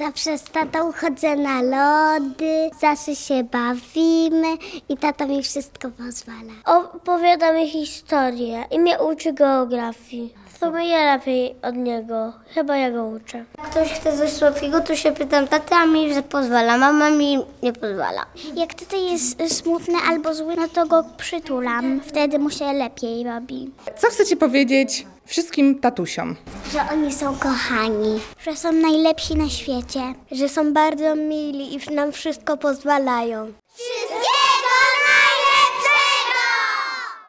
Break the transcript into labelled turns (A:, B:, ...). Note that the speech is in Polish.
A: Zawsze z tatą chodzę na lody, zawsze się bawimy i tata mi wszystko pozwala.
B: Opowiada mi historię i mnie uczy geografii. W sumie ja lepiej od niego. Chyba ja go uczę. Jak ktoś chce coś słodkiego, to się pytam taty, a mi pozwala. Mama mi nie pozwala.
A: Jak tata jest smutny albo zły, no to go przytulam. Wtedy mu się lepiej robi.
C: Co chcecie powiedzieć wszystkim tatusiom?
A: Że oni są kochani, że są najlepsi na świecie,
B: Że są bardzo mili i nam wszystko pozwalają.